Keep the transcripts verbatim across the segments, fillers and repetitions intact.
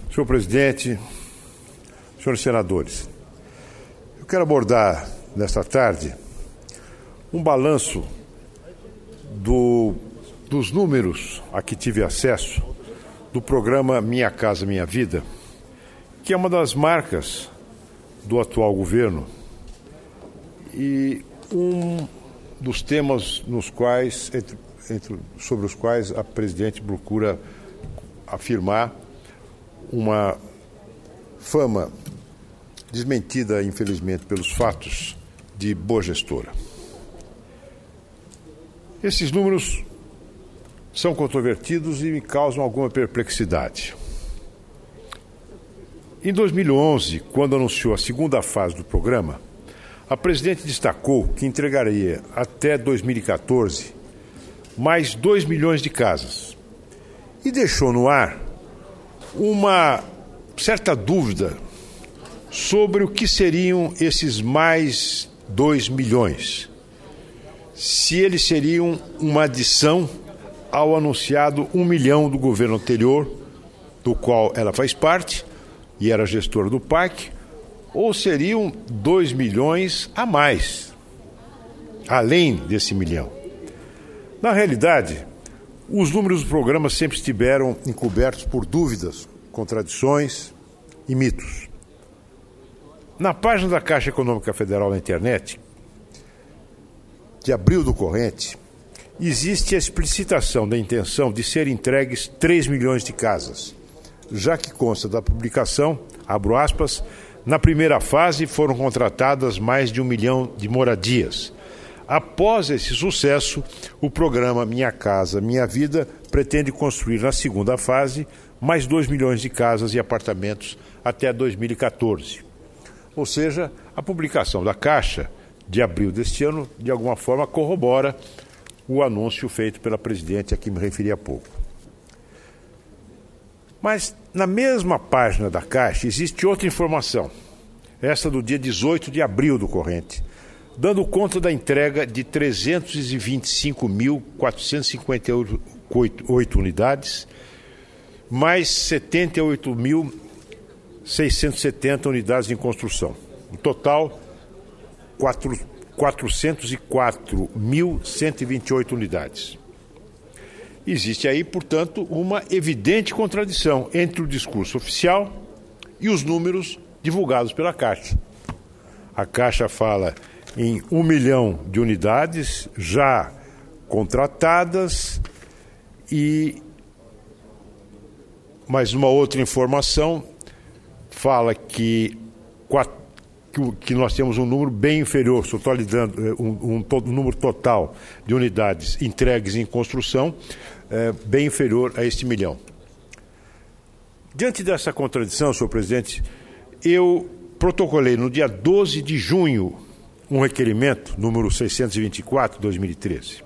Senhor presidente, senhores senadores, eu quero abordar nesta tarde um balanço do, dos números a que tive acesso do programa Minha Casa Minha Vida, que é uma das marcas do atual governo e um dos temas nos quais, entre, entre, sobre os quais a presidente procura afirmar uma fama desmentida, infelizmente, pelos fatos de boa gestora. Esses números são controvertidos e me causam alguma perplexidade. Em dois mil e onze, quando anunciou a segunda fase do programa, a presidente destacou que entregaria até dois mil e quatorze mais dois milhões de casas e deixou no ar uma certa dúvida sobre o que seriam esses mais dois milhões. Se eles seriam uma adição ao anunciado um milhão do governo anterior, do qual ela faz parte e era gestora do parque, ou seriam dois milhões a mais, além desse milhão. Na realidade, os números do programa sempre estiveram encobertos por dúvidas, contradições e mitos. Na página da Caixa Econômica Federal na internet, de abril do corrente, existe a explicitação da intenção de ser entregues três milhões de casas, já que consta da publicação, abro aspas, na primeira fase foram contratadas mais de um milhão de moradias. Após esse sucesso, o programa Minha Casa Minha Vida pretende construir na segunda fase mais dois milhões de casas e apartamentos até dois mil e quatorze. Ou seja, a publicação da Caixa de abril deste ano, de alguma forma, corrobora o anúncio feito pela presidente a que me referi há pouco. Mas, na mesma página da Caixa, existe outra informação, essa do dia dezoito de abril do corrente, dando conta da entrega de trezentos e vinte e cinco mil, quatrocentos e cinquenta e oito unidades, mais setenta e oito mil, seiscentos e setenta unidades em construção. No total, quatrocentos e quatro mil, cento e vinte e oito unidades. Existe aí, portanto, uma evidente contradição entre o discurso oficial e os números divulgados pela Caixa. A Caixa fala em um milhão de unidades já contratadas e, mais uma outra informação, fala que, que nós temos um número bem inferior, totalizando um, um, um número total de unidades entregues em construção, é, bem inferior a este milhão. Diante dessa contradição, senhor presidente, eu protocolei no dia doze de junho um requerimento, número seiscentos e vinte e quatro, dois mil e treze.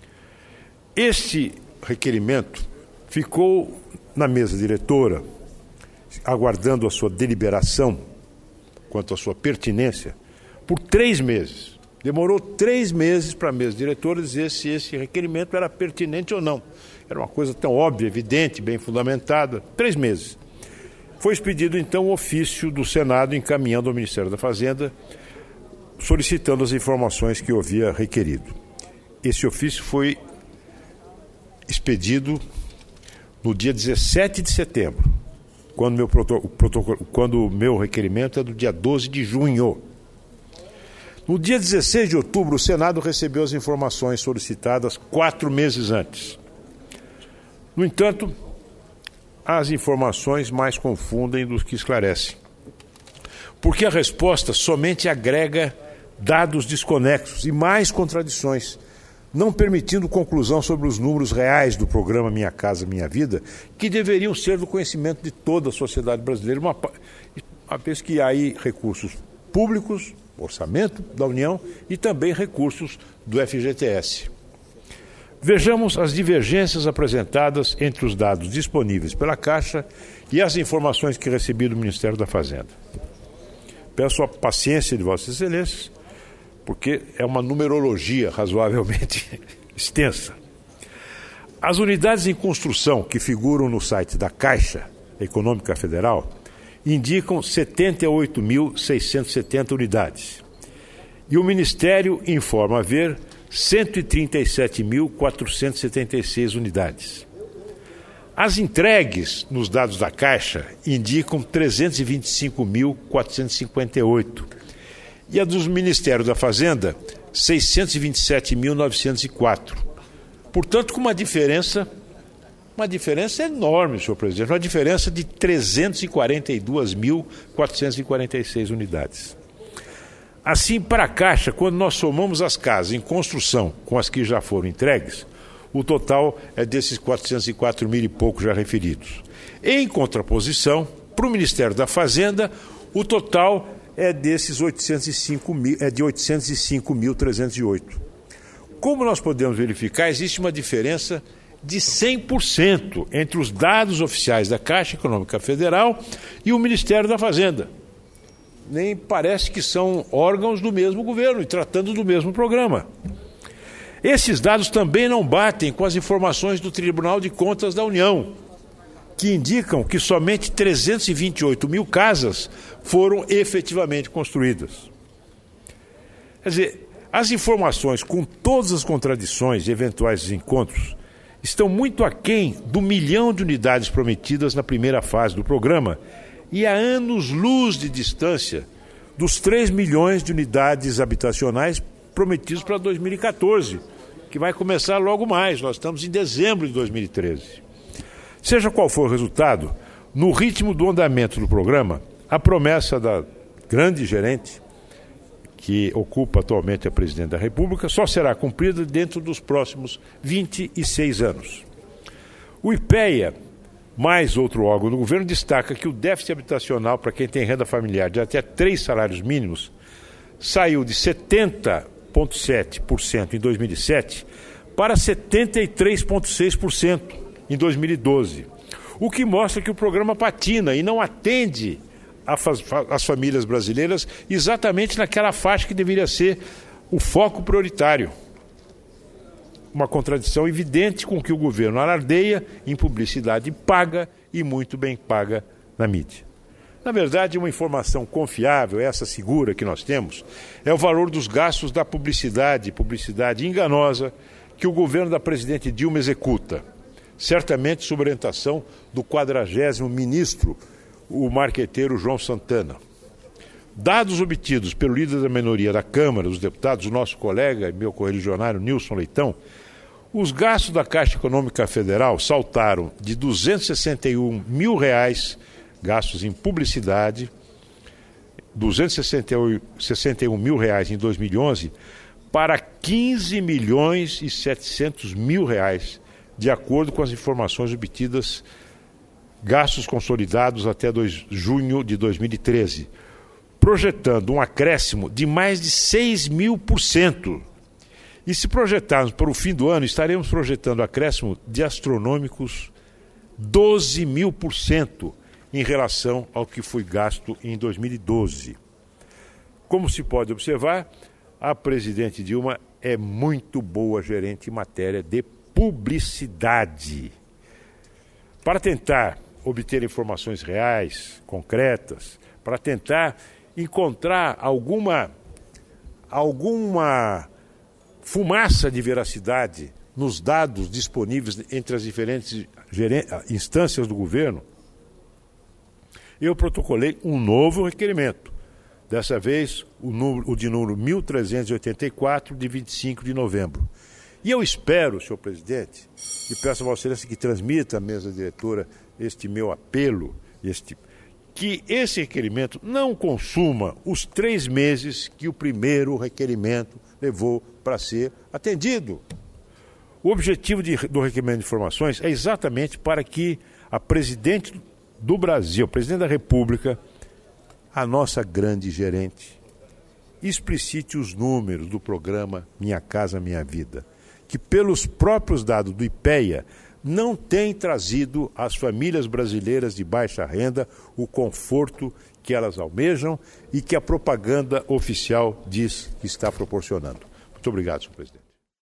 Este requerimento ficou na mesa diretora, aguardando a sua deliberação quanto à sua pertinência, por três meses. Demorou três meses para a mesa diretora dizer se esse requerimento era pertinente ou não. Era uma coisa tão óbvia, evidente, bem fundamentada. Três meses. Foi expedido, então, o ofício do Senado encaminhando ao Ministério da Fazenda, solicitando as informações que eu havia requerido. Esse ofício foi expedido no dia dezessete de setembro, quando meu, protocolo, quando o meu requerimento é do dia doze de junho. No dia dezesseis de outubro, o Senado recebeu as informações solicitadas quatro meses antes. No entanto, as informações mais confundem do que esclarecem, porque a resposta somente agrega dados desconexos e mais contradições, não permitindo conclusão sobre os números reais do programa Minha Casa Minha Vida, que deveriam ser do conhecimento de toda a sociedade brasileira, uma, uma vez que há aí recursos públicos, orçamento da União e também recursos do F G T S. Vejamos as divergências apresentadas entre os dados disponíveis pela Caixa e as informações que recebi do Ministério da Fazenda. Peço a paciência de Vossas Excelências, porque é uma numerologia razoavelmente extensa. As unidades em construção que figuram no site da Caixa Econômica Federal indicam setenta e oito mil seiscentos e setenta unidades. E o Ministério informa haver cento e trinta e sete mil quatrocentos e setenta e seis unidades. As entregues nos dados da Caixa indicam trezentos e vinte e cinco mil quatrocentos e cinquenta e oito. E a dos Ministérios da Fazenda, seiscentos e vinte e sete mil novecentos e quatro. Portanto, com uma diferença, uma diferença enorme, senhor presidente, uma diferença de trezentos e quarenta e dois mil quatrocentos e quarenta e seis unidades. Assim, para a Caixa, quando nós somamos as casas em construção com as que já foram entregues, o total é desses quatrocentos e quatro mil e pouco já referidos. Em contraposição, para o Ministério da Fazenda, o total é desses oitocentos e cinco mil, é de oitocentos e cinco mil trezentos e oito. Como nós podemos verificar, existe uma diferença de cem por cento entre os dados oficiais da Caixa Econômica Federal e o Ministério da Fazenda. Nem parece que são órgãos do mesmo governo e tratando do mesmo programa. Esses dados também não batem com as informações do Tribunal de Contas da União, que indicam que somente trezentos e vinte e oito mil casas foram efetivamente construídas. Quer dizer, as informações, com todas as contradições e eventuais desencontros, estão muito aquém do milhão de unidades prometidas na primeira fase do programa e a anos-luz de distância dos três milhões de unidades habitacionais prometidos para dois mil e quatorze, que vai começar logo mais. Nós estamos em dezembro de dois mil e treze. Seja qual for o resultado, no ritmo do andamento do programa, a promessa da grande gerente, que ocupa atualmente a presidente da República, só será cumprida dentro dos próximos vinte e seis anos. O IPEA, mais outro órgão do governo, destaca que o déficit habitacional para quem tem renda familiar de até três salários mínimos saiu de setenta vírgula sete por cento em dois mil e sete para setenta e três vírgula seis por cento em dois mil e doze, o que mostra que o programa patina e não atende as famílias brasileiras exatamente naquela faixa que deveria ser o foco prioritário. Uma contradição evidente com o que o governo alardeia em publicidade paga e muito bem paga na mídia. Na verdade, uma informação confiável, essa segura que nós temos, é o valor dos gastos da publicidade, publicidade enganosa, que o governo da presidente Dilma executa, certamente sob orientação do quadragésimo ministro, o marqueteiro João Santana. Dados obtidos pelo líder da minoria da Câmara dos Deputados, o nosso colega e meu correligionário Nilson Leitão, os gastos da Caixa Econômica Federal saltaram de duzentos e sessenta e um mil reais gastos em publicidade, duzentos e sessenta e um mil reais em dois mil e onze, para quinze milhões e setecentos mil reais, de acordo com as informações obtidas, gastos consolidados até junho de dois mil e treze, projetando um acréscimo de mais de seis mil por cento. E se projetarmos para o fim do ano, estaremos projetando acréscimo de astronômicos doze mil por cento em relação ao que foi gasto em dois mil e doze. Como se pode observar, a presidente Dilma é muito boa gerente em matéria de publicidade. Para tentar obter informações reais, concretas, para tentar encontrar alguma, alguma fumaça de veracidade nos dados disponíveis entre as diferentes instâncias do governo, eu protocolei um novo requerimento, dessa vez o, número, o de número mil trezentos e oitenta e quatro, de vinte e cinco de novembro. E eu espero, senhor presidente, e peço a Vossa Excelência que transmita à mesa diretora este meu apelo, este, que esse requerimento não consuma os três meses que o primeiro requerimento levou para ser atendido. O objetivo de, do requerimento de informações é exatamente para que a presidente do Brasil, presidente da República, a nossa grande gerente, explicite os números do programa Minha Casa Minha Vida, que pelos próprios dados do IPEA não tem trazido às famílias brasileiras de baixa renda o conforto que elas almejam e que a propaganda oficial diz que está proporcionando. Muito obrigado, senhor presidente.